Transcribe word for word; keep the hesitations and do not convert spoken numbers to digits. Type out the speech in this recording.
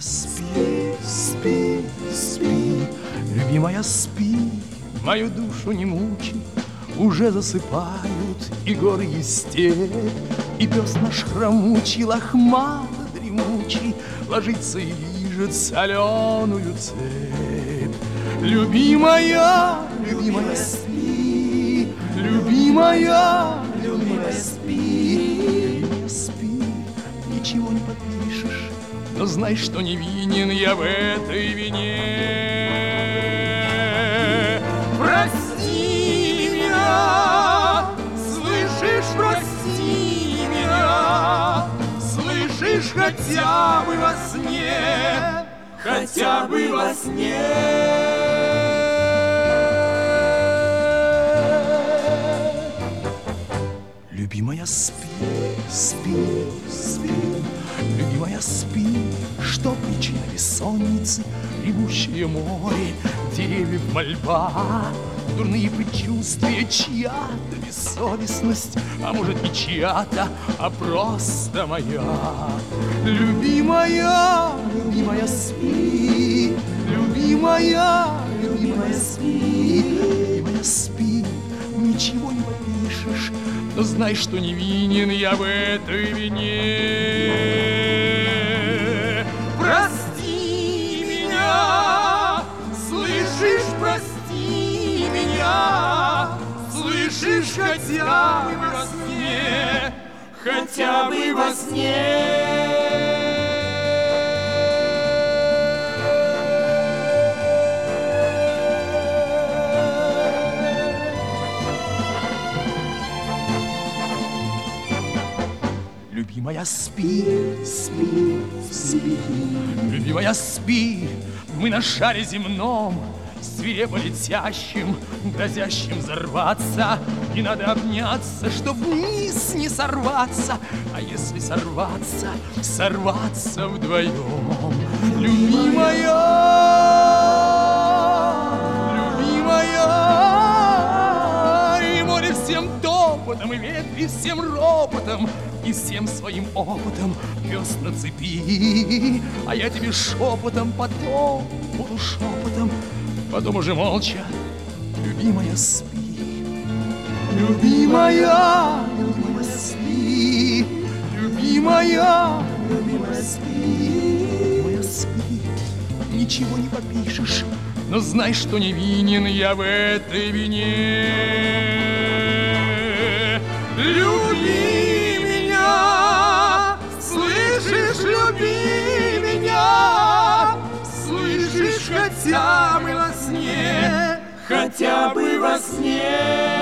спи, спи, спи, любимая, спи, мою душу не мучи. Уже засыпают и горы, и степь, и пес наш хромучий, лохмато дремучий, ложится и лижет соленую цепь. Любимая, любимая, спи, любимая, любимая, спи, любимая, спи, ничего не подпишешь, но знай, что не винен я в этой вине. Прости меня, слышишь, прости меня, слышишь, хотя бы во сне, хотя бы во сне. Любимая, спи, спи, спи, любимая, спи, что причина бессонницы, ревущее море, деревьев мольба, дурные предчувствия, чья-то бессовестность, а может не чья-то, а просто моя. Любимая, любимая, спи, любимая, любимая, спи, любимая, спи, ничего не попишешь, но знай, что не винен я в этой вине. Прости меня, слышишь, прости меня, слышишь, хотя бы во сне, хотя бы во сне. Любимая, спи, спи, спи, любимая, спи, мы на шаре земном, свирепо летящим, грозящим взорваться. Не надо обняться, чтоб вниз не сорваться, а если сорваться, сорваться вдвоем. Любимая, любимая, и море всем топотом, и ветви всем ропотом, и всем своим опытом пес на цепи, а я тебе шепотом, потом буду шепотом, потом уже молча. Любимая, спи, любимая, любимая, спи, любимая, любимая, спи, любимая, спи, ничего не попишешь, но знай, что не винен я в этой вине. Люби меня, слышишь, люби меня, слышишь, хотя бы во сне, хотя бы во сне.